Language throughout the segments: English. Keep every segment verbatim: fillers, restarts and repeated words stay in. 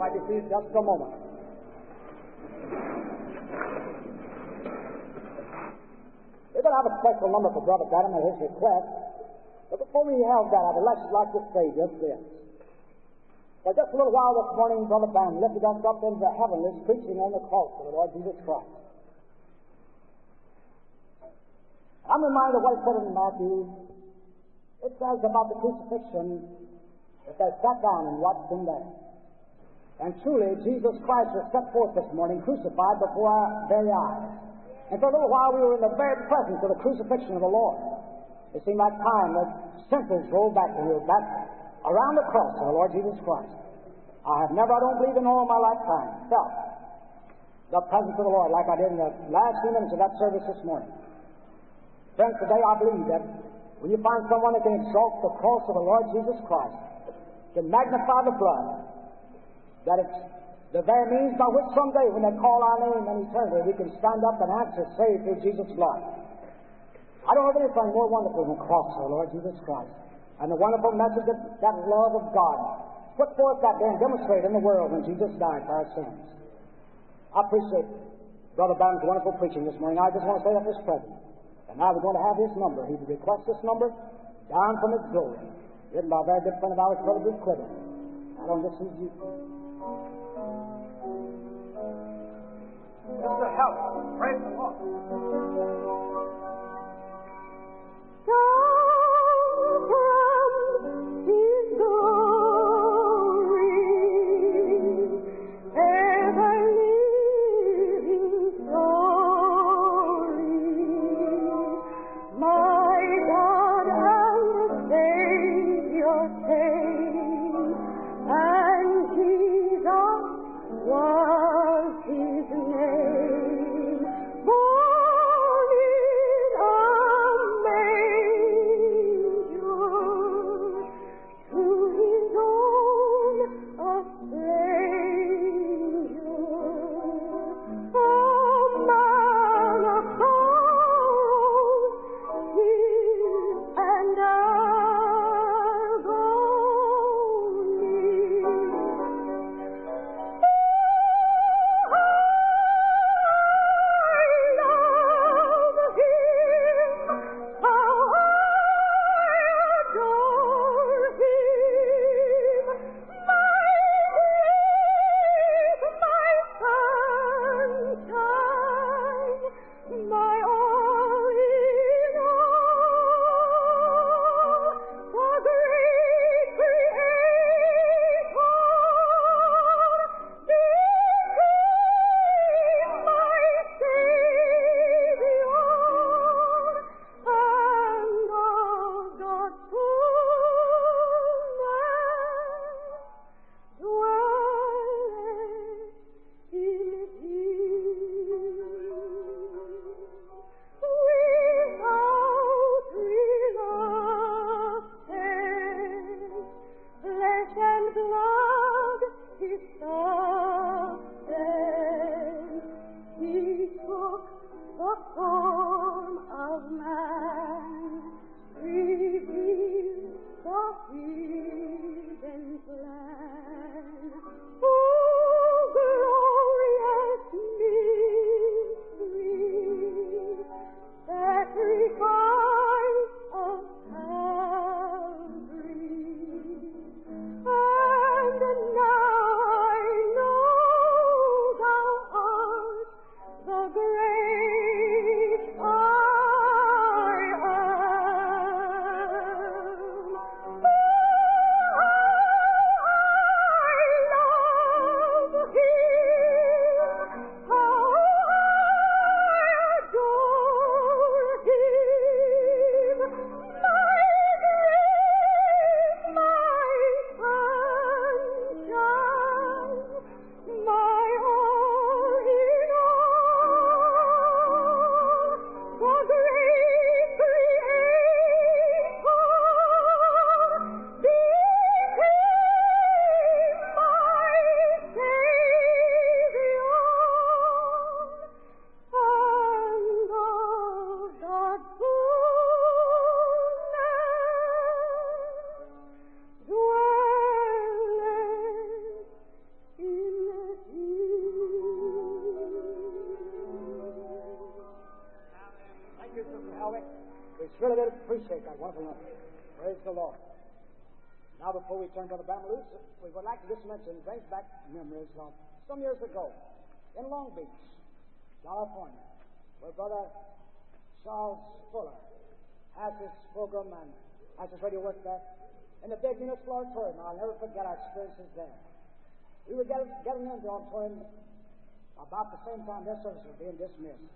might be seated just a moment. We're going to have a special number for Brother Branham at his request. But before we have that, I'd like, like to say just this. For just a little while this morning, Brother Branham lifted us up into the heavenlies, preaching on the cross of the Lord Jesus Christ. I'm reminded of what he said in Matthew. It says about the crucifixion that they sat down and watched him there. And truly, Jesus Christ was set forth this morning, crucified before our very eyes. And for a little while, we were in the very presence of the crucifixion of the Lord. It seemed like time that senses rolled back and we were back around the cross of the Lord Jesus Christ. I have never, I don't believe in all my lifetime, felt the presence of the Lord like I did in the last few minutes of that service this morning. Friends, today I believe that when you find someone that can exalt the cross of the Lord Jesus Christ, can magnify the blood, that it's the very means by which someday when they call our name in eternity, we can stand up and answer, saved through Jesus' blood. I don't have anything more wonderful than the cross of the Lord Jesus Christ and the wonderful message of that love of God put forth that day and demonstrated in the world when Jesus died for our sins. I appreciate Brother Branham's wonderful preaching this morning. I just want to say that this present. And now we're going to have his number. He requests this number down from his glory, written by a very good friend of ours, Brother Bruce Clifford. I don't listen to you. Just to help. Praise the Lord. Down from his glory, ever living glory, my God and Savior came, and Jesus was his name. Born really appreciate that wonderful number. Praise the Lord. Now, before we turn to the Bama Loose, we would like to just mention, bring back memories of some years ago in Long Beach, California, where Brother Charles Fuller has his program and has his radio work there in the big municipal auditorium. I'll never forget our experiences there. We were getting, getting into the auditorium about the same time their service was being dismissed.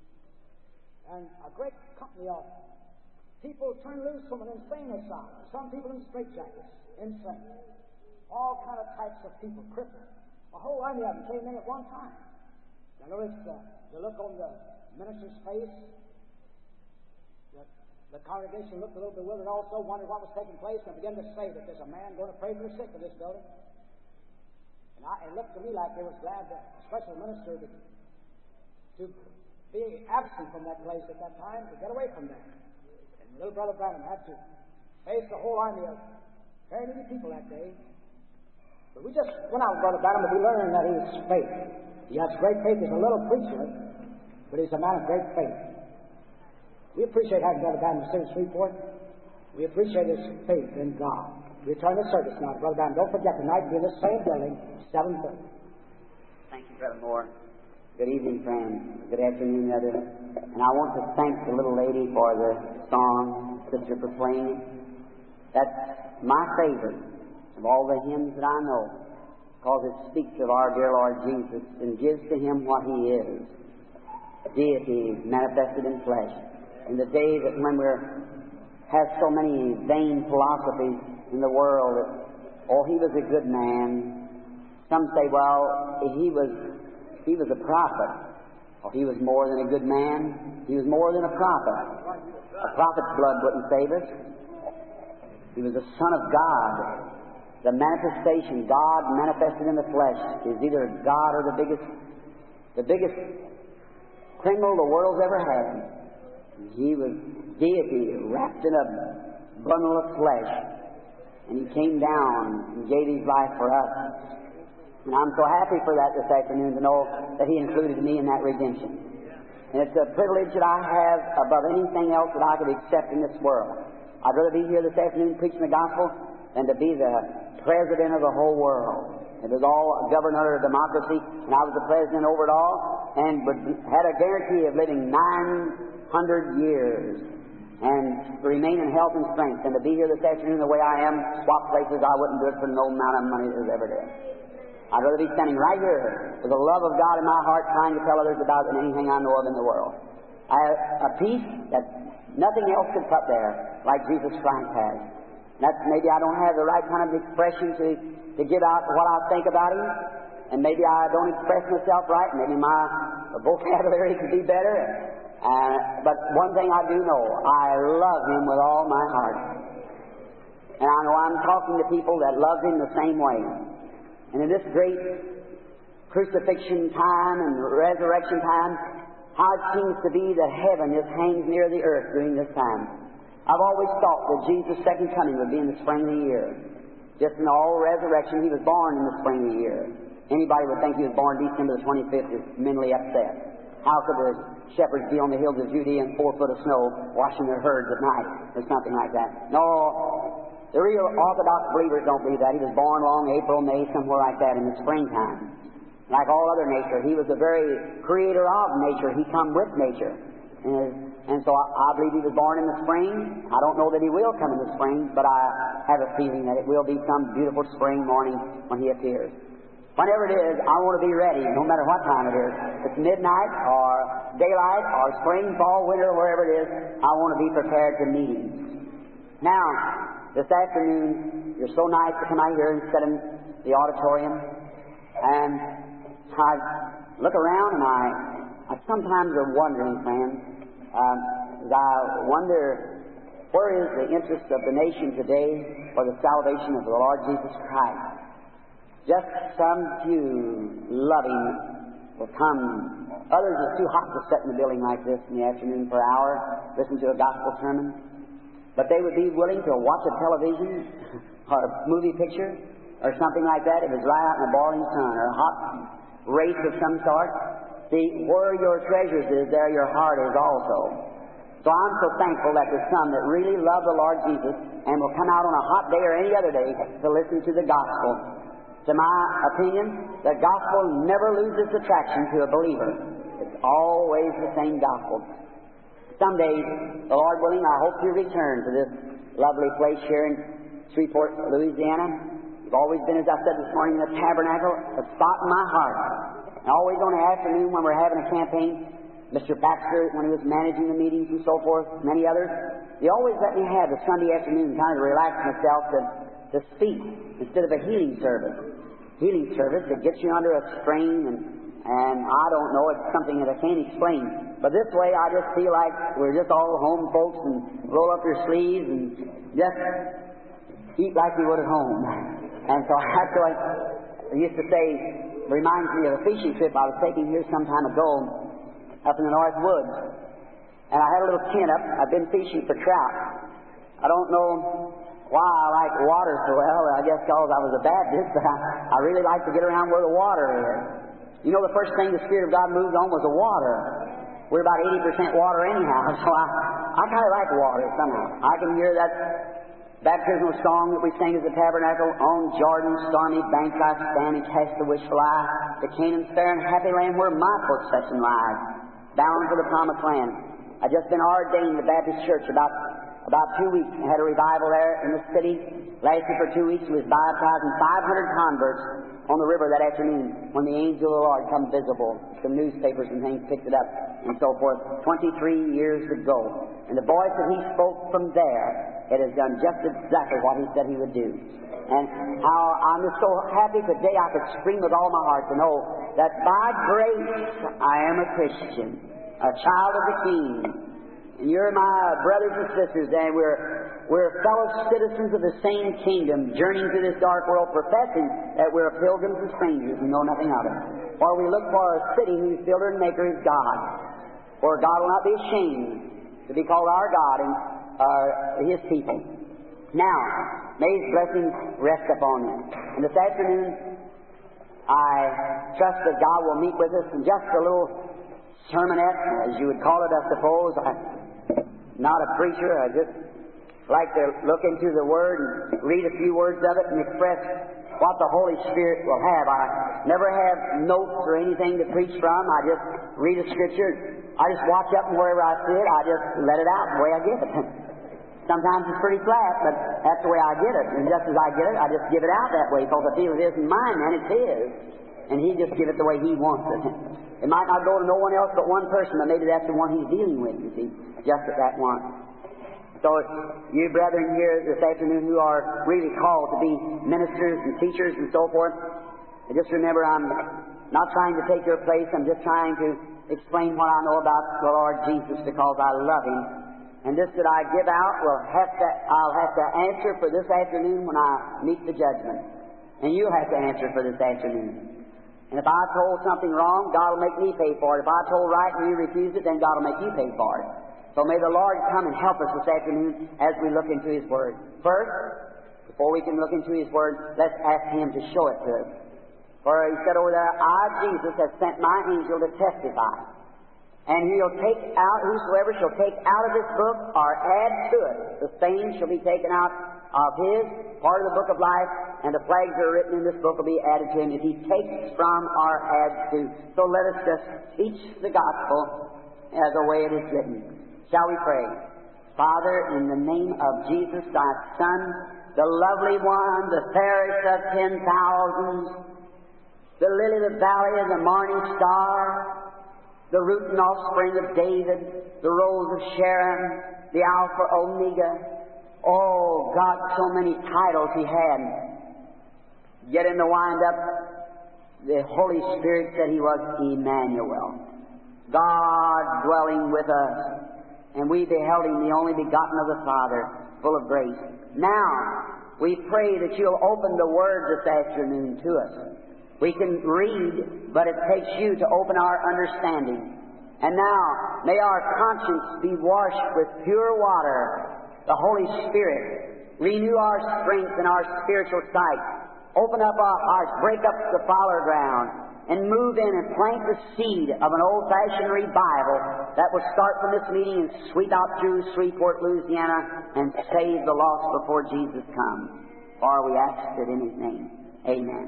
And a great company of people turned loose from an insane asylum. Some people in straitjackets, insane. All kind of types of people, crippled. A whole army of them came in at one time. I noticed uh, the look on the minister's face. The, the congregation looked a little bewildered also, wondered what was taking place, and began to say that there's a man going to pray for the sick in this building. And I, it looked to me like they was glad that a special minister to, to be absent from that place at that time, to get away from there. And little Brother Branham had to face the whole army of very many people that day. But we just went out with Brother Branham and we learned that he has faith. He has great faith. He's a little preacher, but he's a man of great faith. We appreciate having Brother Branham sit in Shreveport. We appreciate his faith in God. We return the service now to Brother Branham. Don't forget tonight we'll be in this same building, seven thirty. Thank you, Brother Moore. Good evening, friends. Good afternoon, other. And I want to thank the little lady for the song, Sister, for playing. That's my favorite of all the hymns that I know, because it speaks of our dear Lord Jesus and gives to Him what He is, deity manifested in flesh. In the day that when we're have so many vain philosophies in the world that, oh, He was a good man. Some say, well, he was He was a prophet. Oh, he was more than a good man. He was more than a prophet. A prophet's blood wouldn't save us. He was the Son of God. The manifestation, God manifested in the flesh, is either God or the biggest, the biggest criminal the world's ever had. He was deity wrapped in a bundle of flesh, and He came down and gave His life for us. And I'm so happy for that this afternoon to know that He included me in that redemption. And it's a privilege that I have above anything else that I could accept in this world. I'd rather be here this afternoon preaching the gospel than to be the president of the whole world. It was all governed under a democracy, and I was the president over it all, and would, had a guarantee of living nine hundred years and to remain in health and strength. And to be here this afternoon the way I am, swap places, I wouldn't do it for no amount of money that was ever there. I'd rather be standing right here with the love of God in my heart, trying to tell others about it than anything I know of in the world. I have a peace that nothing else could put there, like Jesus Christ has. That's maybe I don't have the right kind of expression to, to give out what I think about Him, and maybe I don't express myself right. Maybe my vocabulary could be better. Uh, but one thing I do know, I love Him with all my heart, and I know I'm talking to people that love Him the same way. And in this great crucifixion time and resurrection time, how it seems to be that heaven just hangs near the earth during this time. I've always thought that Jesus' second coming would be in the spring of the year. Just in all resurrection, He was born in the spring of the year. Anybody would think He was born December the twenty-fifth is mentally upset. How could the shepherds be on the hills of Judea in four foot of snow washing their herds at night or something like that? No. The real Orthodox believers don't believe that. He was born along April, May, somewhere like that in the springtime. Like all other nature, He was the very creator of nature. He come with nature. And, and so I, I believe He was born in the spring. I don't know that He will come in the spring, but I have a feeling that it will be some beautiful spring morning when He appears. Whenever it is, I want to be ready, no matter what time it is. If it's midnight or daylight or spring, fall, winter, wherever it is, I want to be prepared to meet Him. Now, this afternoon, you're so nice to come out here and sit in the auditorium. And I look around and I, I sometimes am wondering, friends, um, I wonder where is the interest of the nation today for the salvation of the Lord Jesus Christ. Just some few loving will come. Others are too hot to sit in the building like this in the afternoon for an hour, listen to a gospel sermon. But they would be willing to watch a television or a movie picture or something like that if it's right out in the boiling sun or a hot race of some sort. See, where your treasures is, there your heart is also. So I'm so thankful that there's some that really love the Lord Jesus and will come out on a hot day or any other day to listen to the gospel. To my opinion, the gospel never loses attraction to a believer. It's always the same gospel. Someday, the Lord willing, I hope to return to this lovely place here in Shreveport, Louisiana. It's always been, as I said this morning, in the tabernacle, a spot in my heart. And always on the afternoon when we're having a campaign, Mister Baxter, when he was managing the meetings and so forth, many others, he always let me have the Sunday afternoon kind of to relax myself to, to speak instead of a healing service. Healing service that gets you under a strain, and, and I don't know, it's something that I can't explain. But this way, I just feel like we're just all home folks and roll up your sleeves and just eat like we would at home. And so that's what I used to say, reminds me of a fishing trip I was taking here some time ago up in the North Woods. And I had a little tent up. I've been fishing for trout. I don't know why I like water so well. I guess because I was a Baptist, but I, I really like to get around where the water is. You know, the first thing the Spirit of God moved on was the water. We're about eighty percent water anyhow, so I, I kind of like water somehow. I can hear that baptismal song that we sing at the tabernacle, on Jordan's stormy banks I stand and cast the wishful eye, to Canaan's fair and happy land where my possession lies, bound for the promised land. I've just been ordained in the Baptist church about about two weeks and had a revival there in the city. Lasted for two weeks. We was baptizing five hundred converts on the river that afternoon when the angel of the Lord come visible. Some newspapers and things picked it up and so forth. twenty-three years ago. And the voice that he spoke from there, it has done just exactly what he said he would do. And how I'm just so happy today I could scream with all my heart to know that by grace I am a Christian, a child of the King. And you're my brothers and sisters, and we're, we're fellow citizens of the same kingdom, journeying through this dark world, professing that we're pilgrims and strangers who know nothing of it. For we look for a city whose builder and maker is God. For God will not be ashamed to be called our God and uh, His people. Now, may His blessings rest upon you. And this afternoon, I trust that God will meet with us in just a little sermonette, as you would call it, I suppose. I'm not a preacher. I just like to look into the Word and read a few words of it and express what the Holy Spirit will have. I never have notes or anything to preach from. I just read a Scripture. I just watch up and wherever I see it, I just let it out the way I get it. Sometimes it's pretty flat, but that's the way I get it. And just as I get it, I just give it out that way, because I feel it isn't mine, and it's His. And He just give it the way He wants it. It might not go to no one else but one person, but maybe that's the one He's dealing with, you see, just at that one. So you brethren here this afternoon who are really called to be ministers and teachers and so forth, just remember I'm not trying to take your place. I'm just trying to explain what I know about the Lord Jesus, because I love Him. And this that I give out will have to, I'll have to answer for this afternoon when I meet the judgment. And you'll have to answer for this afternoon. And if I told something wrong, God will make me pay for it. If I told right and you refused it, then God will make you pay for it. So may the Lord come and help us this afternoon as we look into His Word. First, before we can look into His Word, let's ask Him to show it to us. For He said over there, I, Jesus, have sent my angel to testify. And He'll take out, whosoever shall take out of this book or add to it, the same shall be taken out of his part of the book of life, and the plagues that are written in this book will be added to him if he takes from or adds to. So let us just teach the gospel as the way it is written. Shall we pray? Father, in the name of Jesus, Thy Son, the lovely one, the fairest of ten thousands, the lily of the valley and the morning star, the root and offspring of David, the rose of Sharon, the Alpha Omega. Oh, God, so many titles He had. Yet in the wind-up, the Holy Spirit said He was Emmanuel, God dwelling with us. And we beheld Him, the only begotten of the Father, full of grace. Now, we pray that You'll open the Word this afternoon to us. We can read, but it takes You to open our understanding. And now, may our conscience be washed with pure water, the Holy Spirit. Renew our strength and our spiritual sight. Open up our hearts, break up the fallow ground, and move in and plant the seed of an old-fashioned revival that will start from this meeting and sweep out through Shreveport, Louisiana, and save the lost before Jesus comes. For we ask it in His name. Amen.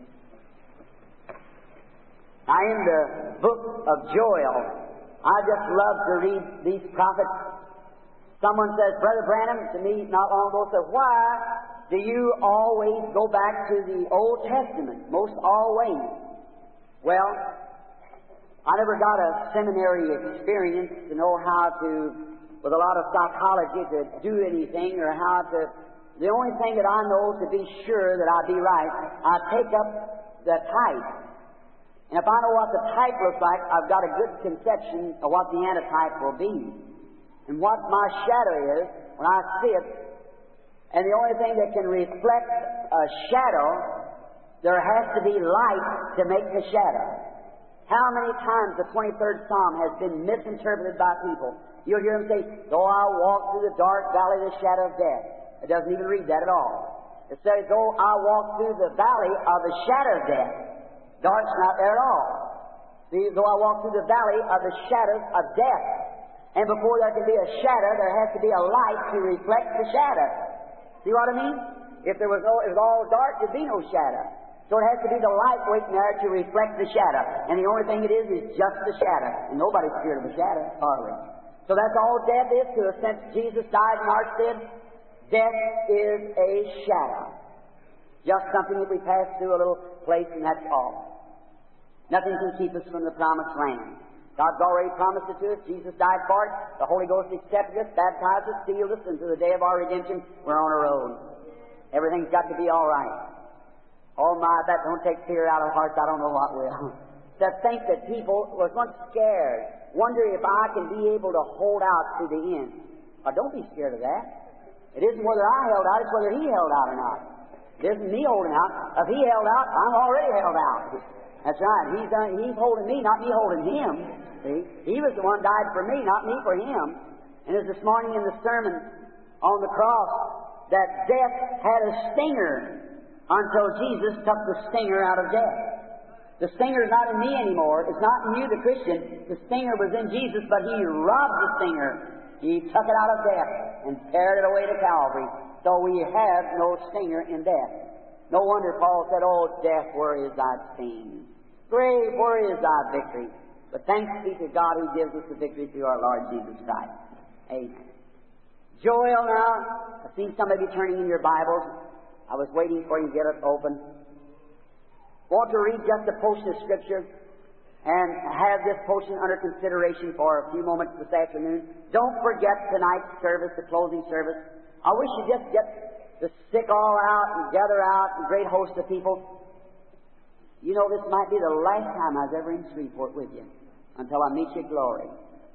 Now, in the book of Joel, I just love to read these prophets. Someone says, Brother Branham, to me not long ago, said, why do you always go back to the Old Testament? Most always. Well, I never got a seminary experience to know how to, with a lot of psychology, to do anything or how to. The only thing that I know to be sure that I be right, I take up the type. And if I know what the type looks like, I've got a good conception of what the antitype will be. And what my shadow is when I see it. And the only thing that can reflect a shadow, there has to be light to make the shadow. How many times the twenty-third Psalm has been misinterpreted by people? You'll hear them say, though I walk through the dark valley of the shadow of death. It doesn't even read that at all. It says, though I walk through the valley of the shadow of death. Dark's not there at all. See, though I walk through the valley of the shadows of death. And before there can be a shadow, there has to be a light to reflect the shadow. See what I mean? If there was no, it was all dark, there'd be no shadow. So it has to be the light waiting there to reflect the shadow. And the only thing it is is just the shadow. And nobody's scared of a shadow, hardly. So that's all death is to us. Since Jesus died in our stead, death is a shadow. Just something that we pass through a little place, and that's all. Nothing can keep us from the promised land. God's already promised it to us. Jesus died for it. The Holy Ghost accepted us, baptized us, sealed us, and to the day of our redemption, we're on our own. Everything's got to be all right. Oh my, if that don't take fear out of hearts, I don't know what will. To think that people was once scared, wonder if I can be able to hold out to the end. Oh, don't be scared of that. It isn't whether I held out, it's whether He held out or not. It isn't me holding out. If He held out, I'm already held out. That's right. He's done, He's holding me, not me holding Him. See? He was the one who died for me, not me for Him. And as this morning in the sermon on the cross, that death had a stinger until Jesus took the stinger out of death. The stinger's not in me anymore. It's not in you, the Christian. The stinger was in Jesus, but He robbed the stinger. He took it out of death and carried it away to Calvary. So we have no stinger in death. No wonder Paul said, oh, death, where is thy sting? Grave, where is thy victory? But thanks be to God who gives us the victory through our Lord Jesus Christ. Amen. Joel now, I've seen somebody turning in your Bibles. I was waiting for you to get it open. Want to read just a portion of Scripture and have this portion under consideration for a few moments this afternoon. Don't forget tonight's service, the closing service. I wish you just get the sick all out and gather out a great host of people. You know, this might be the last time I was ever in Shreveport with you until I meet you in glory.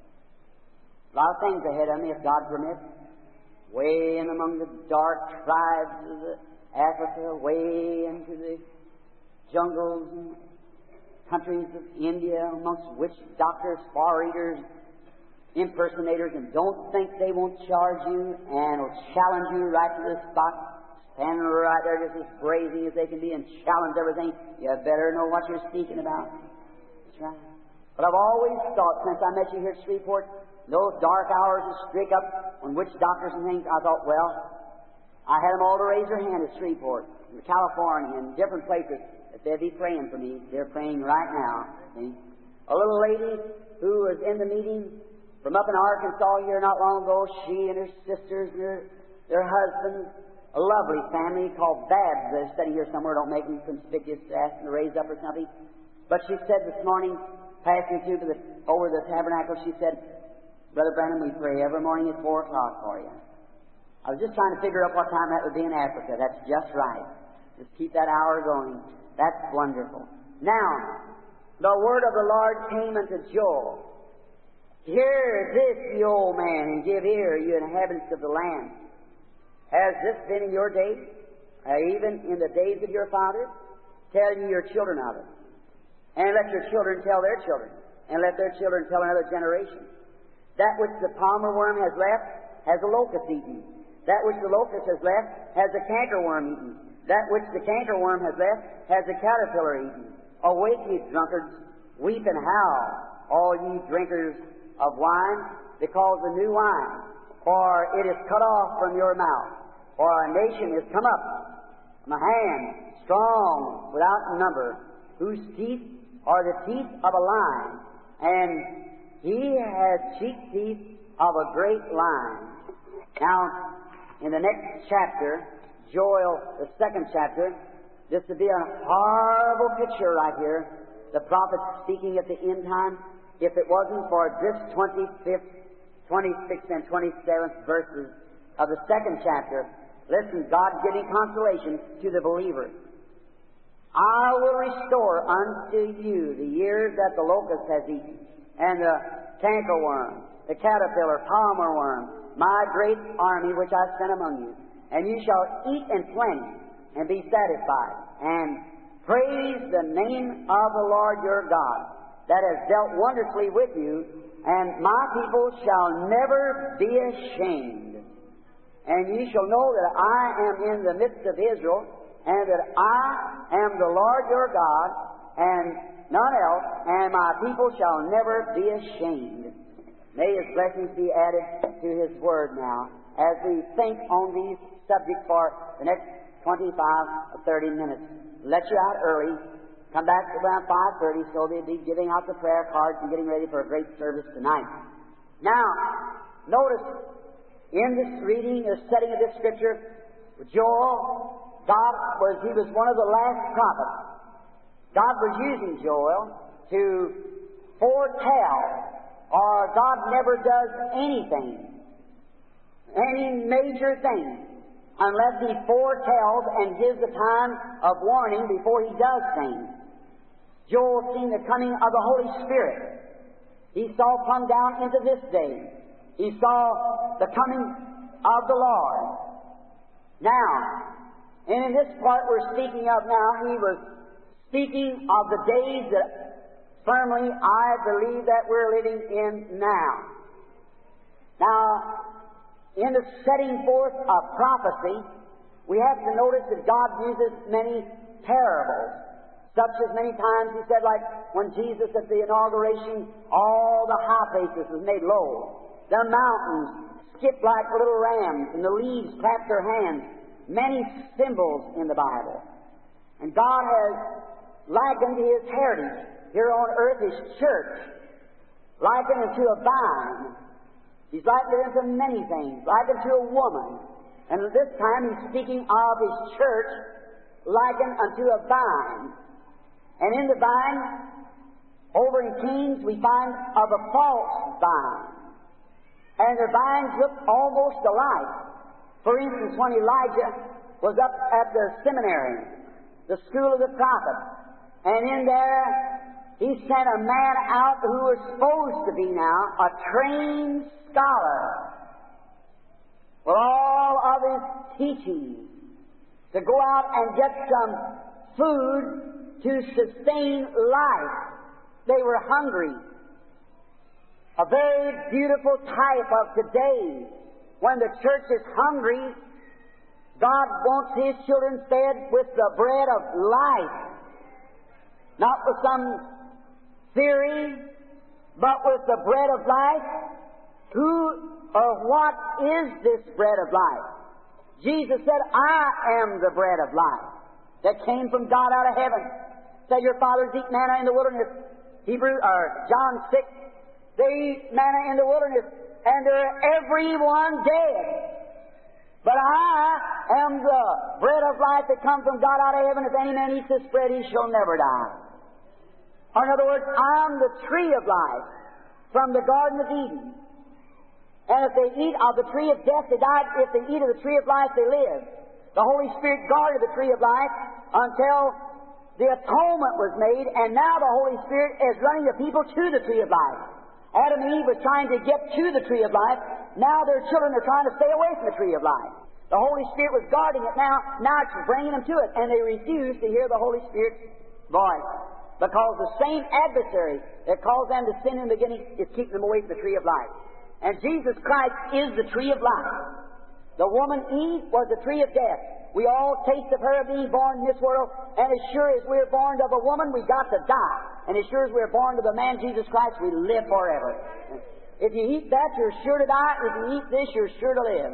A lot of things ahead of me, if God permits. Way in among the dark tribes of the Africa, way into the jungles and countries of India, amongst witch doctors, far eaters, impersonators, and don't think they won't charge you and will challenge you right to the spot, standing right there just as brazen as they can be and challenge everything. You better know what you're speaking about. That's right. But I've always thought, since I met you here at Shreveport, those dark hours of streak up on witch doctors and things, I thought, well, I had them all to raise their hand at Shreveport, in California, and different places, that they'd be praying for me. They're praying right now. See? A little lady who was in the meeting from up in Arkansas here not long ago, she and her sisters and her, their husbands, a lovely family called Babs. They're sitting here somewhere, don't make them conspicuous to ask them to raise up or something. But she said this morning, passing through to the, over the tabernacle, she said, Brother Branham, we pray every morning at four o'clock for you. I was just trying to figure out what time that would be in Africa. That's just right. Just keep that hour going. That's wonderful. Now, the word of the Lord came unto Joel. Hear this, ye old man, and give ear, you inhabitants of the land. Has this been in your days, uh, even in the days of your fathers? Tell ye your children of it. And let your children tell their children, and let their children tell another generation. That which the palmer worm has left, has a locust eaten. That which the locust has left, has a cankerworm eaten. That which the cankerworm has left, has a caterpillar eaten. Awake, ye drunkards, weep and howl, all ye drinkers of wine, because the new wine, for it is cut off from your mouth. For a nation is come up from a hand, strong without number, whose teeth are the teeth of a lion, and he has cheek teeth of a great lion. Now, in the next chapter, Joel, the second chapter, this would be a horrible picture right here. The prophet speaking at the end time. If it wasn't for this twenty-fifth, twenty-sixth, and twenty-seventh verses of the second chapter, listen, God giving consolation to the believer. I will restore unto you the years that the locust has eaten, and the cankerworm, the caterpillar, palmer worm, my great army which I sent among you. And you shall eat in plenty, and be satisfied, and praise the name of the Lord your God, that has dealt wonderfully with you, and my people shall never be ashamed. And ye shall know that I am in the midst of Israel, and that I am the Lord your God, and none else, and my people shall never be ashamed. May His blessings be added to His Word now, as we think on these subjects for the next twenty-five or thirty minutes. Let you out early. Come back around five thirty, so they'll be giving out the prayer cards and getting ready for a great service tonight. Now, notice in this reading, the setting of this scripture, Joel, God was, he was one of the last prophets. God was using Joel to foretell, or God never does anything, any major thing, unless He foretells and gives a time of warning before He does things. Joel seen the coming of the Holy Spirit. He saw come down into this day. He saw the coming of the Lord. Now, and in this part we're speaking of now, he was speaking of the days that firmly I believe that we're living in now. Now, in the setting forth of prophecy, we have to notice that God uses many parables, such as many times He said, like when Jesus at the inauguration, all the high places was made low. The mountains skipped like little rams, and the leaves clapped their hands. Many symbols in the Bible. And God has likened His heritage here on earth, His church, likened unto a vine. He's likened it unto many things, likened to a woman. And this time He's speaking of His church likened unto a vine. And in the vine, over in Kings, we find of a false vine. And the vines look almost alike. For instance, when Elijah was up at the seminary, the school of the prophets, and in there he sent a man out who was supposed to be now a trained scholar with all of his teaching to go out and get some food to sustain life. They were hungry. A very beautiful type of today. When the church is hungry, God wants His children fed with the bread of life. Not with some theory, but with the bread of life. Who or what is this bread of life? Jesus said, I am the bread of life that came from God out of heaven. Said your fathers eat manna in the wilderness. Hebrew or John six, they eat manna in the wilderness, and they're everyone dead. But I am the bread of life that comes from God out of heaven. If any man eats this bread, he shall never die. Or in other words, I'm the tree of life from the Garden of Eden. And if they eat of the tree of death, they die. If they eat of the tree of life, they live. The Holy Spirit guarded the tree of life until the atonement was made, and now the Holy Spirit is running the people to the tree of life. Adam and Eve was trying to get to the tree of life. Now their children are trying to stay away from the tree of life. The Holy Spirit was guarding it. Now, now it's bringing them to it, and they refuse to hear the Holy Spirit's voice. Because the same adversary that caused them to sin in the beginning is keeping them away from the tree of life. And Jesus Christ is the tree of life. The woman Eve was the tree of death. We all taste of her being born in this world, and as sure as we're born of a woman, we got to die. And as sure as we're born of the man Jesus Christ, we live forever. If you eat that, you're sure to die. If you eat this, you're sure to live.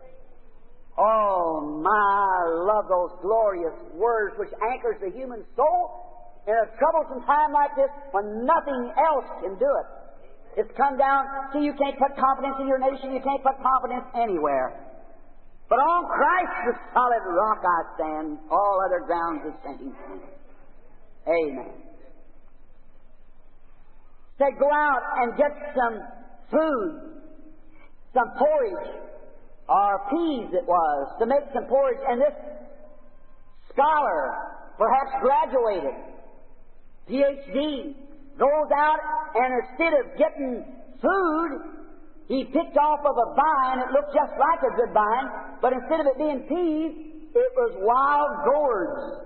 Oh, my, I love those glorious words which anchors the human soul in a troublesome time like this when nothing else can do it. It's come down, see, you can't put confidence in your nation, you can't put confidence anywhere. But on Christ, the solid rock, I stand. All other grounds is sinking sand. Amen. Said, go out and get some food, some porridge, or peas it was, to make some porridge. And this scholar, perhaps graduated, P H D, goes out and instead of getting food, he picked off of a vine. It looked just like a good vine, but instead of it being peas, it was wild gourds.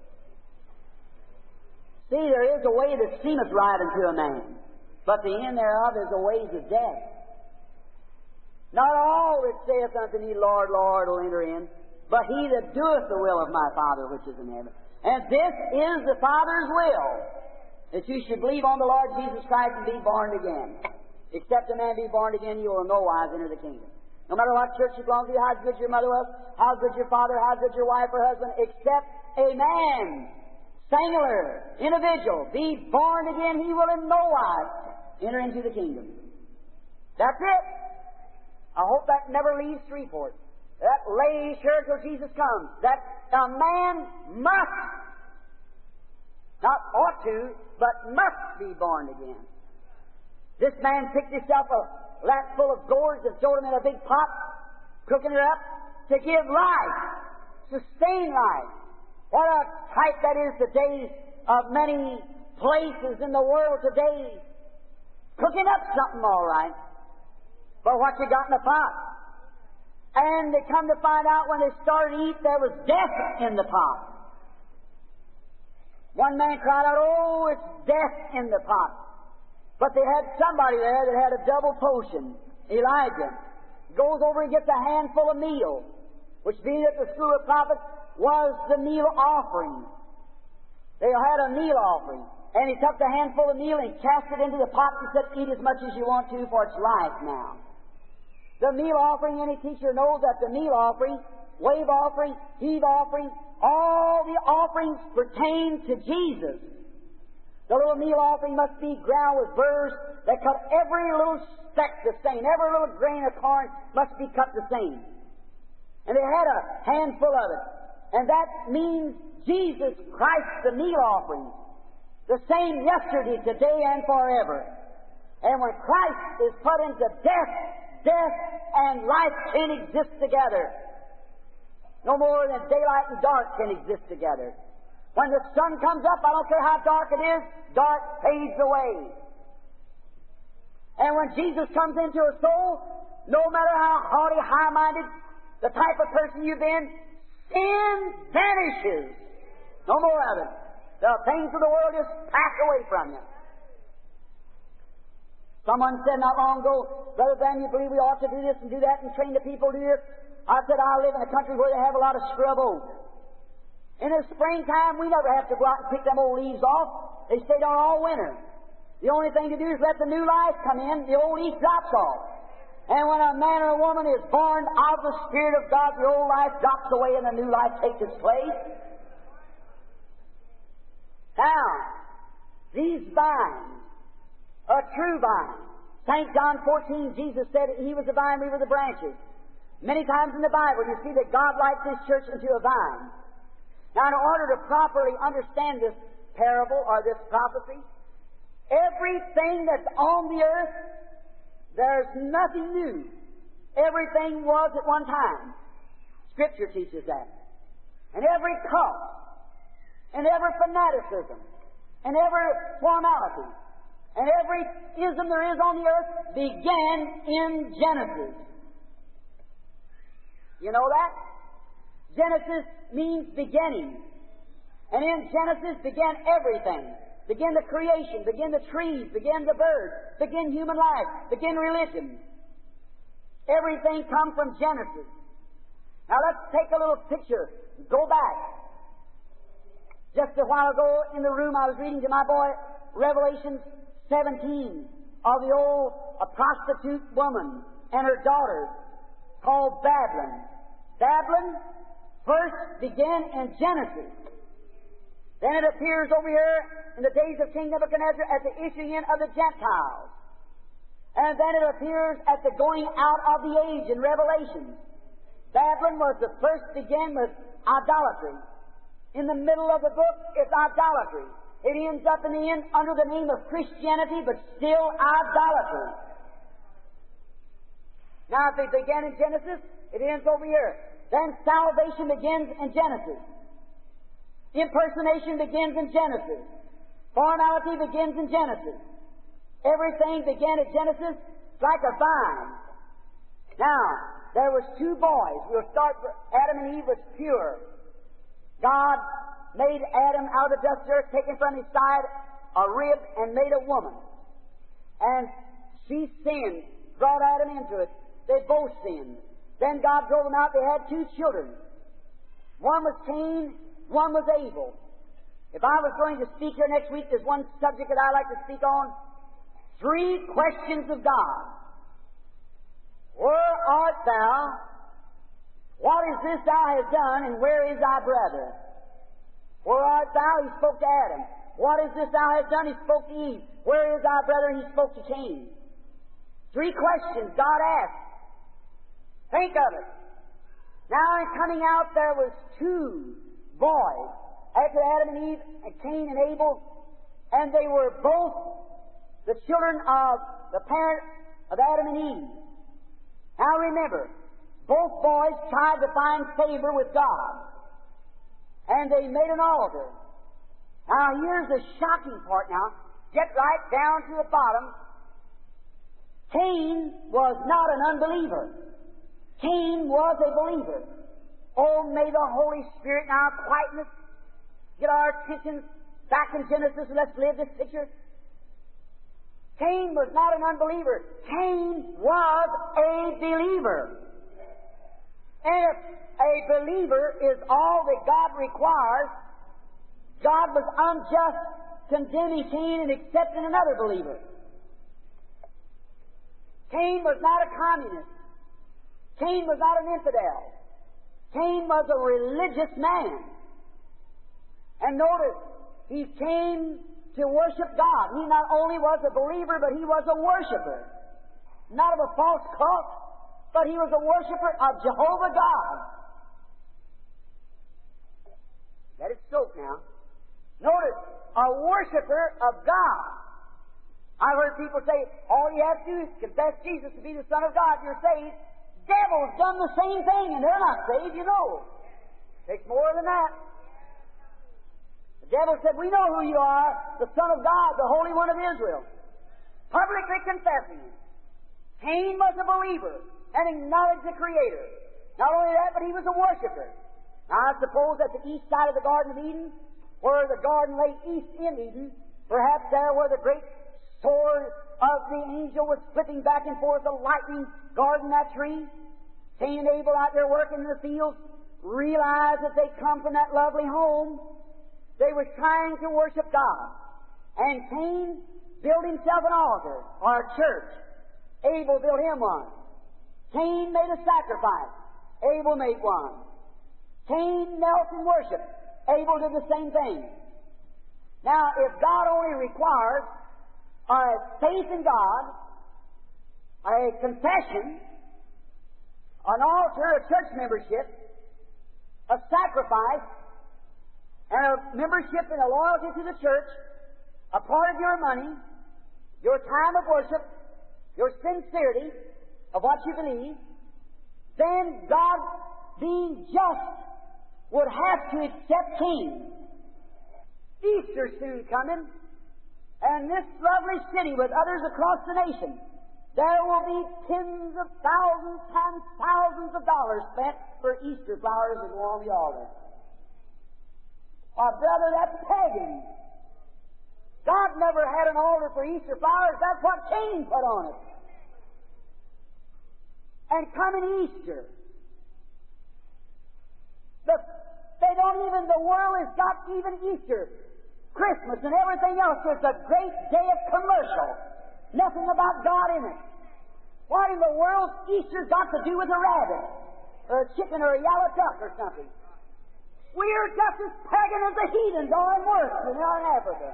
See, there is a way that seemeth right unto a man, but the end thereof is the ways of death. Not all that saith unto me, Lord, Lord, will enter in, but he that doeth the will of my Father which is in heaven. And this is the Father's will, that you should believe on the Lord Jesus Christ and be born again. Except a man be born again, you will no wise enter the kingdom. No matter what church you belong to, how good your mother was, how good your father, how good your wife or husband, except a man, singular, individual, be born again, he will in no wise enter into the kingdom. That's it. I hope that never leaves Shreveport. That lays here till Jesus comes. That a man must, not ought to, but must be born again. This man picked himself a vat full of gourds and threw them in a big pot, cooking it up to give life, sustain life. What a type that is today of many places in the world today. Cooking up something all right, but what you got in the pot? And they come to find out when they started to eat, there was death in the pot. One man cried out, oh, it's death in the pot. But they had somebody there that had a double potion, Elijah. Goes over and gets a handful of meal, which being at the school of prophets was the meal offering. They had a meal offering. And he took the handful of meal and cast it into the pot and said, eat as much as you want to, for it's life now. The meal offering, any teacher knows that the meal offering, wave offering, heave offering, all the offerings pertain to Jesus. The little meal offering must be ground with burrs that cut every little speck the same. Every little grain of corn must be cut the same. And they had a handful of it. And that means Jesus Christ, the meal offering. The same yesterday, today, and forever. And when Christ is put into death, death and life can't exist together. No more than daylight and dark can exist together. When the sun comes up, I don't care how dark it is, dark fades away. And when Jesus comes into a soul, no matter how haughty, high-minded, the type of person you've been, sin vanishes. No more of it. The things of the world just pass away from you. Someone said not long ago, Brother Branham, you believe we ought to do this and do that and train the people to do this? I said, I live in a country where they have a lot of scrub oak. In the springtime, we never have to go out and pick them old leaves off. They stay down all winter. The only thing to do is let the new life come in, the old leaf drops off. And when a man or a woman is born out of the Spirit of God, the old life drops away and the new life takes its place. Now, these vines, a true vine. Saint John fourteen, Jesus said he was the vine, we were the branches. Many times in the Bible you see that God likes His church into a vine. Now, in order to properly understand this parable or this prophecy, everything that's on the earth, there's nothing new. Everything was at one time. Scripture teaches that. And every cult, and every fanaticism, and every formality, and every ism there is on the earth began in Genesis. You know that? Genesis means beginning. And in Genesis began everything. Begin the creation, begin the trees, begin the birds, begin human life, begin religion. Everything come from Genesis. Now let's take a little picture. Go back. Just a while ago in the room I was reading to my boy Revelation seventeen of the old a prostitute woman and her daughters called Babylon. Babylon first began in Genesis. Then it appears over here in the days of King Nebuchadnezzar as the issuing in of the Gentiles. And then it appears at the going out of the age in Revelation. Babylon was the first begin with idolatry. In the middle of the book is idolatry. It ends up in the end under the name of Christianity, but still idolatry. Now, if it began in Genesis, it ends over here. Then salvation begins in Genesis. Impersonation begins in Genesis. Formality begins in Genesis. Everything began in Genesis like a vine. Now, there was two boys. We'll start with Adam and Eve was pure. God made Adam out of the dust of the earth, taken from his side a rib, and made a woman. And she sinned, brought Adam into it. They both sinned. Then God drove them out. They had two children. One was Cain, one was Abel. If I was going to speak here next week, there's one subject that I like to speak on. Three questions of God. Where art thou? What is this thou hast done, and where is thy brother? Where art thou? He spoke to Adam. What is this thou hast done? He spoke to Eve. Where is thy brother? He spoke to Cain. Three questions God asked. Think of it. Now in coming out there was two boys. After Adam and Eve, and Cain and Abel, and they were both the children of the parent of Adam and Eve. Now remember, both boys tried to find favor with God. And they made an altar. Now here's the shocking part now. Get right down to the bottom. Cain was not an unbeliever. Cain was a believer. Oh, may the Holy Spirit now quieten us. Get our attention back in Genesis and let's live this picture. Cain was not an unbeliever. Cain was a believer. And if a believer is all that God requires, God was unjust condemning Cain and accepting another believer. Cain was not a communist. Cain was not an infidel. Cain was a religious man. And notice, he came to worship God. He not only was a believer, but he was a worshiper. Not of a false cult, but he was a worshiper of Jehovah God. Let it soak now. Notice, a worshiper of God. I've heard people say, all you have to do is confess Jesus to be the Son of God, you're saved. Devils done the same thing, and they're not saved, you know. Takes more than that. The devil said, we know who you are, the Son of God, the Holy One of Israel. Publicly confessing Him. Cain was a believer and acknowledged the Creator. Not only that, but he was a worshiper. Now, I suppose at the east side of the Garden of Eden, where the garden lay east in Eden, perhaps there where the great sword of the angel was flipping back and forth, the lightning guarding that tree. Cain and Abel out there working in the fields realized that they come from that lovely home. They were trying to worship God. And Cain built himself an altar, or a church. Abel built him one. Cain made a sacrifice. Abel made one. Cain knelt and worshiped. Abel did the same thing. Now, if God only requires a faith in God, a confession, an altar, a church membership, a sacrifice, and a membership and a loyalty to the church, a part of your money, your time of worship, your sincerity of what you believe, then God, being just, would have to accept Cain. Easter soon coming, and this lovely city with others across the nation, there will be tens of thousands times thousands of dollars spent for Easter flowers that go on the altar. Why, brother, that's pagan. God never had an altar for Easter flowers. That's what Cain put on it. And coming Easter, The, they don't even, the world has got even Easter, Christmas, and everything else. It's a great day of commercial. Nothing about God in it. What in the world Easter's got to do with a rabbit, or a chicken, or a yellow duck, or something? We're just as pagan as the heathens, or worse than they are in Africa.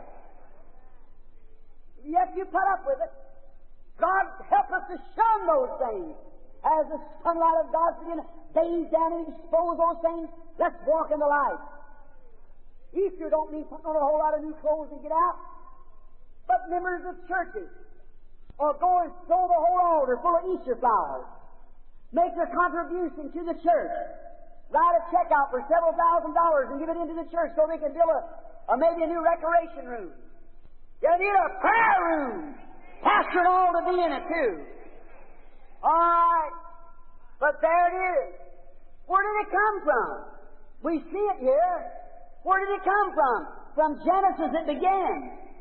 Yet you put up with it. God help us to shun those things. As the sunlight of God's beginning to bathe down and expose those things, let's walk in the light. Easter don't mean putting on a whole lot of new clothes and get out. But members of churches, or go and sow the whole altar full of Easter flowers. Make their contribution to the church. Write a check out for several thousand dollars and give it into the church so they can build a, a maybe a new recreation room. You need a prayer room. Pastor and all to be in it too. All right. But there it is. Where did it come from? We see it here. Where did it come from? From Genesis it began.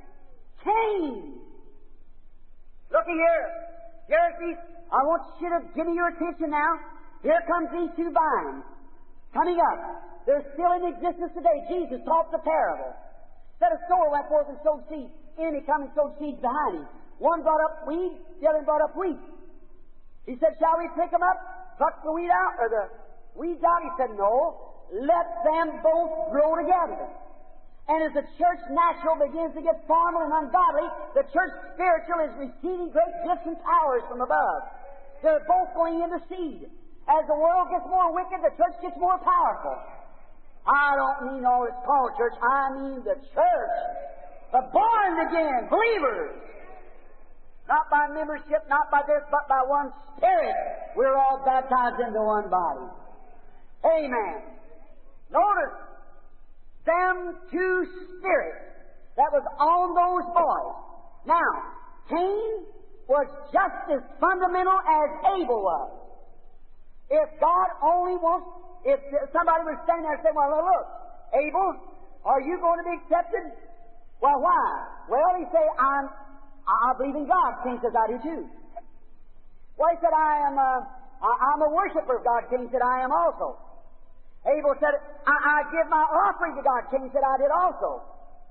Cain. Looky here. Here's these. I want you to give me your attention now. Here comes these two vines coming up. They're still in existence today. Jesus taught the parable. Said a sower went forth and sowed seed. In he come and sowed seeds behind him. One brought up weed, the other brought up wheat. He said, shall we pick them up, pluck the weed out, or the weeds out? He said, no. Let them both grow together. And as the church natural begins to get formal and ungodly, the church spiritual is receiving great gifts and powers from above. They're both going into seed. As the world gets more wicked, the church gets more powerful. I don't mean all this called church. I mean the church. The born again believers. Not by membership, not by this, but by one Spirit. We're all baptized into one body. Amen. Notice them two spirits that was on those boys. Now, Cain was just as fundamental as Abel was. If God only wants, if somebody was standing there and saying, well, look, Abel, are you going to be accepted? Well, why? Well, he said, I'm, I believe in God. Cain says, I do too. Well, he said, I am a, I'm a worshiper of God. Cain said, I am also. Abel said, I, I give my offering to God. Cain said, I did also.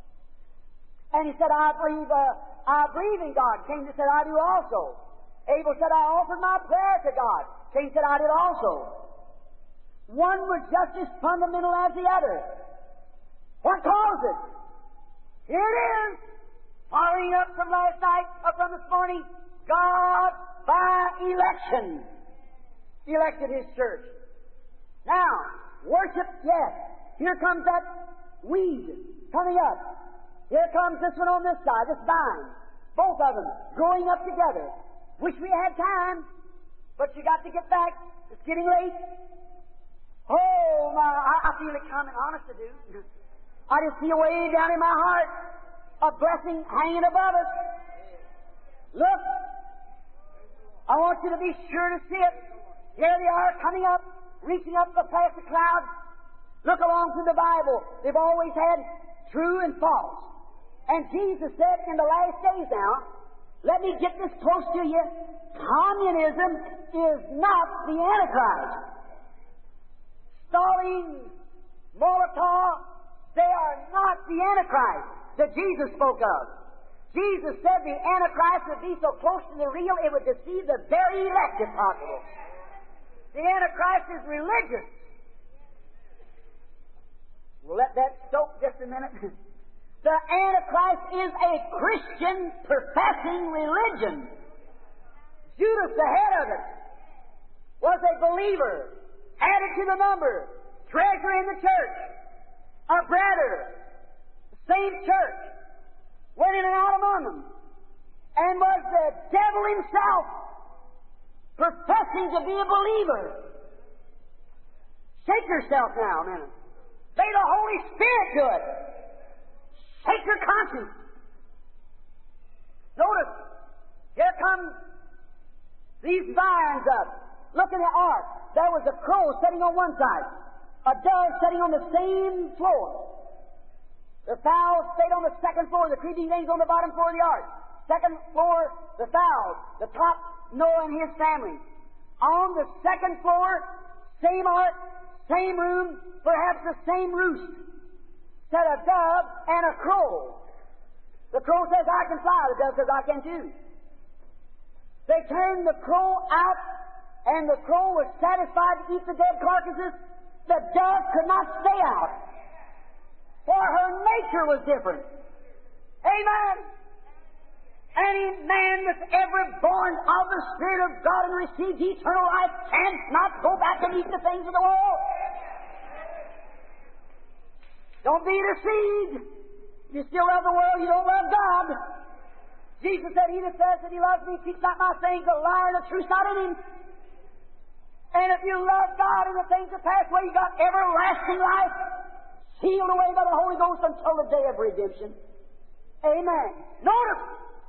And he said, I believe, uh, I believe in God. Cain said, I do also. Abel said, I offered my prayer to God. Cain said, I did also. One was just as fundamental as the other. What caused it? Here it is. Following up from last night, up from this morning, God, by election, elected His church. Now, worship, yes. Here comes that weed coming up. Here comes this one on this side, this vine. Both of them growing up together. Wish we had time, but you got to get back. It's getting late. Oh, my, I, I feel it coming, honest to do. I just feel way down in my heart a blessing hanging above us. Look, I want you to be sure to see it. Here they are coming up, reaching up past the clouds. Look along through the Bible. They've always had true and false. And Jesus said in the last days now, let me get this close to you. Communism is not the Antichrist. Stalin, Molotov, they are not the Antichrist that Jesus spoke of. Jesus said the Antichrist would be so close to the real it would deceive the very elect if possible. The Antichrist is religious. We'll let that soak just a minute. The Antichrist is a Christian professing religion. Judas, the head of it, was a believer, added to the number, treasure in the church, a brother, same church, went in and out among them, and was the devil himself, professing to be a believer. Shake yourself now a minute. Lay the Holy Spirit to it. Shake your conscience. Notice, here come these vines up. Look in the ark. There was a crow sitting on one side, a dove sitting on the same floor. The fowls stayed on the second floor, the creeping things on the bottom floor of the ark. Second floor, the fowls. The top, Noah and his family. On the second floor, same ark, same room, perhaps the same roost, sat a dove and a crow. The crow says, I can fly. The dove says, I can too. They turned the crow out, and the crow was satisfied to eat the dead carcasses. The dove could not stay out, for her nature was different. Amen. Any man that's ever born of the Spirit of God and received eternal life cannot go back and eat the things of the world. Don't be deceived. You still love the world, you don't love God. Jesus said, He that says that He loves me keeps not my sayings, a liar and the truth not in him. And if you love God and the things that pass away, you got everlasting life, sealed away by the Holy Ghost until the day of redemption. Amen. Notice.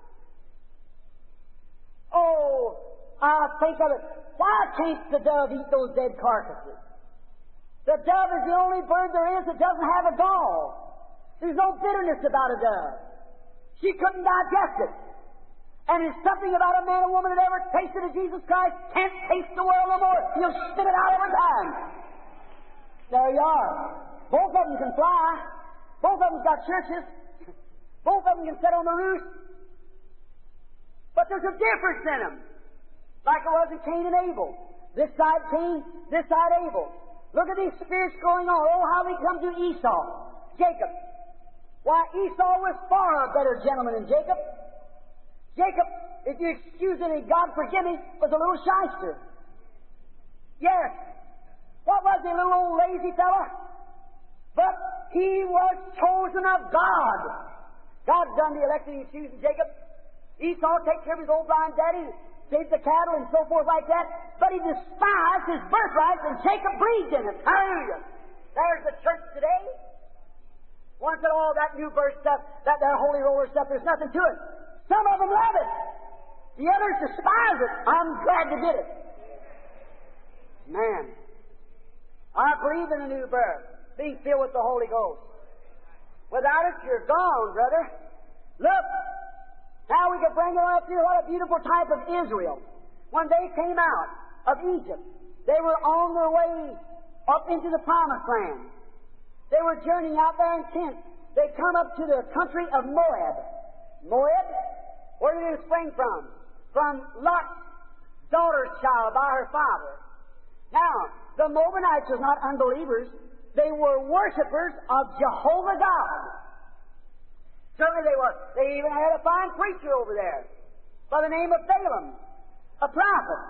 Oh, I think of it. Why can't the dove eat those dead carcasses? The dove is the only bird there is that doesn't have a gall. There's no bitterness about a dove. She couldn't digest it. And there's something about a man or woman that ever tasted of Jesus Christ can't taste the world no more. He'll spit it out every time. There you are. Both of them can fly. Both of them got churches. Both of them can sit on the roof. But there's a difference in them. Like it was in Cain and Abel. This side Cain, this side Abel. Look at these spirits going on. Oh, how they come to Esau. Jacob. Why, Esau was far a better gentleman than Jacob. Jacob, if you excuse me, God forgive me, was a little shyster. Yes. What was he, a little old lazy fella? But he was chosen of God. God done the electing and choosing Jacob. Esau takes care of his old blind daddy, saved the cattle and so forth like that. But he despised his birthright, and Jacob breathed in it. Hallelujah. There's the church today. One said, oh, that new birth stuff, that, that holy roller stuff, there's nothing to it. Some of them love it. The others despise it. I'm glad to get it. Man, I believe in a new birth, being filled with the Holy Ghost. Without it, you're gone, brother. Look, now we can bring it up here. What a beautiful type of Israel. When they came out of Egypt, they were on their way up into the Promised Land. They were journeying out there in tents. They come up to the country of Moab. Moab, where did it spring from? From Lot's daughter's child by her father. Now, the Moabites were not unbelievers. They were worshippers of Jehovah God. Certainly they were. They even had a fine preacher over there by the name of Balaam, a prophet.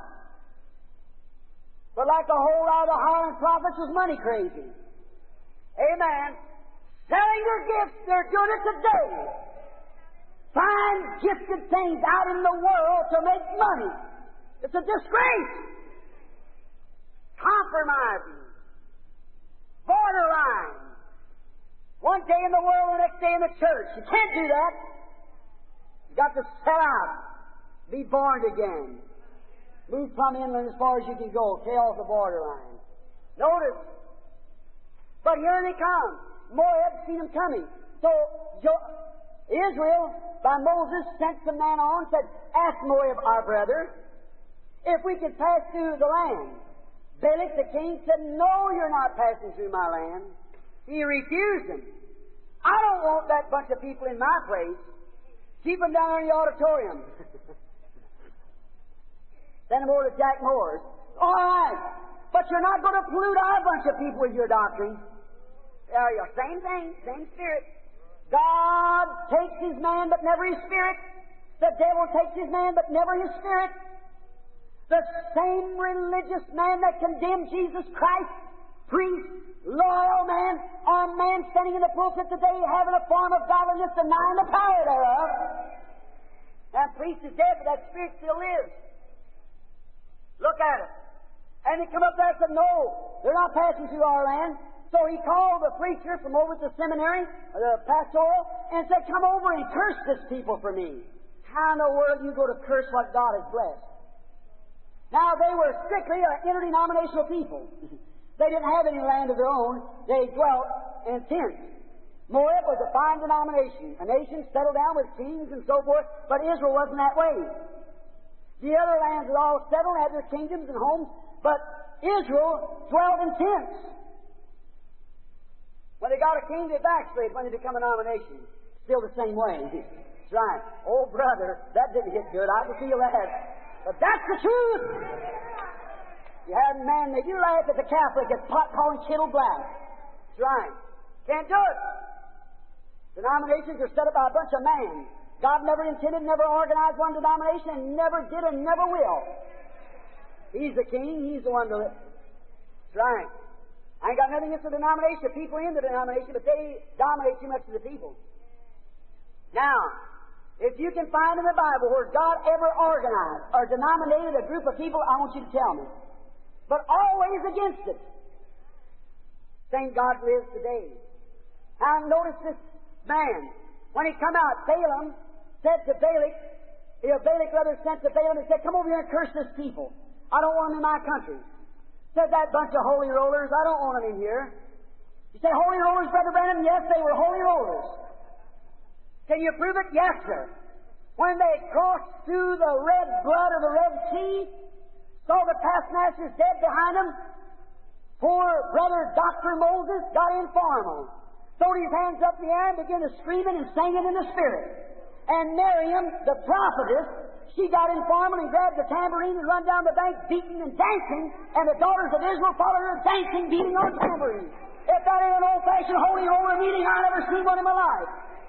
But like the whole lot of the Highland prophets was money crazy. Amen. Selling their gifts, they're doing it today. Find gifted things out in the world to make money. It's a disgrace. Compromising. Borderline. One day in the world, the next day in the church. You can't do that. You've got to sell out. Be born again. Move from inland as far as you can go. Stay off the borderline. Notice. But here they come. Moab seen them coming. So jo- Israel, by Moses, sent some man on and said, ask Moab, our brother, if we could pass through the land. Balak the king said, no, you're not passing through my land. He refused him. I don't want that bunch of people in my place. Keep them down there in the auditorium. Send them over to Jack Moore's. All right. But you're not going to pollute our bunch of people with your doctrine. There you are. Same thing, same spirit. God takes His man, but never His spirit. The devil takes His man, but never His spirit. The same religious man that condemned Jesus Christ, priest, loyal man, or man standing in the pulpit today having a form of godliness, denying the power thereof. That priest is dead, but that spirit still lives. Look at it. And he come up there and said, no, they're not passing through our land. So he called the preacher from over at the seminary, the pastoral, and said, come over and curse this people for me. How in the world do you go to curse what God has blessed? Now, they were strictly an interdenominational people. They didn't have any land of their own. They dwelt in tents. Moab was a fine denomination, a nation settled down with kings and so forth, but Israel wasn't that way. The other lands were all settled, had their kingdoms and homes, but Israel dwelt in tents. When they got a king, they backslid when they become a nomination. Still the same way. That's right. Oh, brother, that didn't hit good. I can feel that. But that's the truth. You have man, they do laugh at the Catholic that's pot calling kittle black. That's right. Can't do it. Denominations are set up by a bunch of men. God never intended, never organized one denomination, and never did and never will. He's the king. He's the one to live. That's right. I ain't got nothing against the denomination, the people in the denomination, but they dominate too much of the people. Now, if you can find in the Bible where God ever organized or denominated a group of people, I want you to tell me. But always against it. Same God lives today. Now notice this man. When he come out, Balaam said to Balak, you know, Balak rather sent to Balaam and said, come over here and curse this people. I don't want them in my country. Said that bunch of holy rollers, I don't want them in here. You say, holy rollers, Brother Branham? Yes, they were holy rollers. Can you prove it? Yes, sir. When they crossed through the red blood of the Red Sea, saw the taskmasters dead behind them, poor brother Doctor Moses got in formal, throwed his hands up in the air and began to screaming and singing in the Spirit. And Miriam, the prophetess, she got in formal and grabbed the tambourine and run down the bank beating and dancing, and the daughters of Israel followed her dancing, beating on tambourine. If that ain't an old-fashioned holy roller meeting, I've never seen one in my life.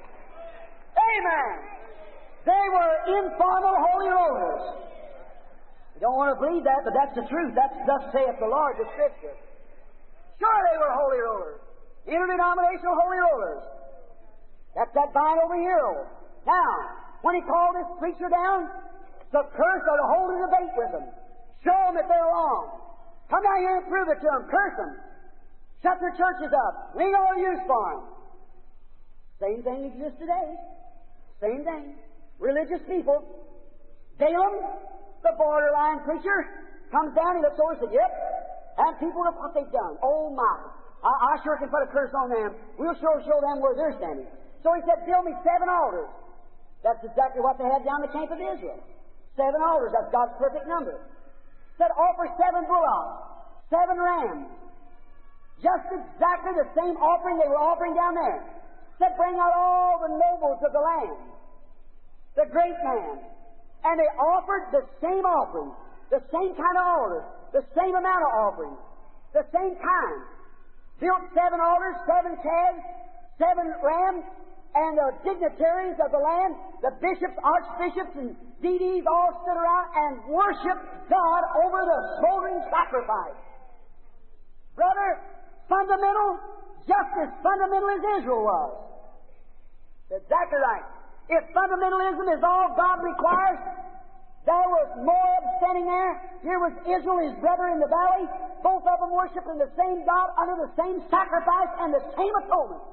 Amen. They were informal holy rollers. You don't want to believe that, but that's the truth. That's thus saith the Lord, the Scripture. Sure, they were holy rollers. Interdenominational holy rollers. That's that vine over here. Now, when he called this preacher down to curse or to hold a debate with them, show them that they're wrong. Come down here and prove it to them. Curse them. Shut their churches up. We ain't no use for them. Same thing exists today. Same thing. Religious people. Balaam, the borderline preacher, comes down, he looks over and says, yep. And people look what they've done. Oh my. I, I sure can put a curse on them. We'll sure show them where they're standing. So he said, build me seven altars. That's exactly what they had down the camp of Israel. Seven altars. That's God's perfect number. Said, offer seven bullocks, seven rams. Just exactly the same offering they were offering down there. Said, bring out all the nobles of the land, the great man. And they offered the same offering, the same kind of altar, the same amount of offering, the same kind. Built seven altars, seven calves, seven rams, and the dignitaries of the land, the bishops, archbishops, and dedes all stood around and worshiped God over the smoldering sacrifice. Brother, fundamental, just as fundamental as Israel was. That's exactly right. If fundamentalism is all God requires, there was Moab standing there. Here was Israel, his brother in the valley. Both of them worshiping the same God under the same sacrifice and the same atonement.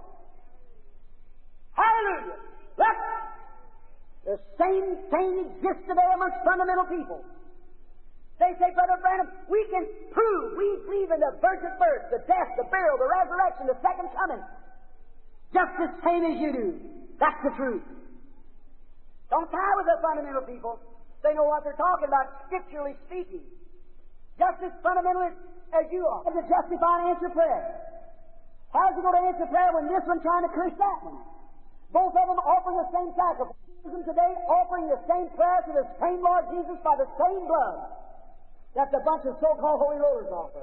Hallelujah! Look! The same thing exists today amongst fundamental people. They say, Brother Branham, we can prove, we believe in the virgin birth, the death, the burial, the resurrection, the second coming, just the same as you do. That's the truth. Don't tie with the fundamental people. They know what they're talking about, scripturally speaking. Just as fundamental as you are. To justify and answer prayer. How's he going to answer prayer when this one trying to curse that one? Both of them offering the same sacrifice. Today offering the same prayer to the same Lord Jesus by the same blood that the bunch of so-called holy rollers offer.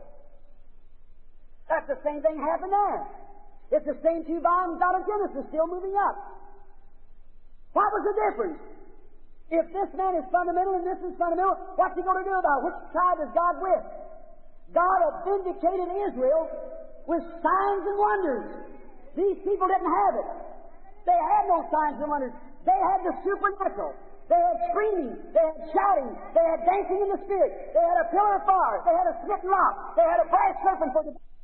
That's the same thing happened there. It's the same two volumes out of Genesis still moving up. What was the difference? If this man is fundamental and this is fundamental, what's he going to do about it? Which tribe is God with? God had vindicated Israel with signs and wonders. These people didn't have it. They had no signs and wonders. They had the supernatural. They had screaming. They had shouting. They had dancing in the Spirit. They had a pillar of fire. They had a smitten rock. They had a brass serpent for the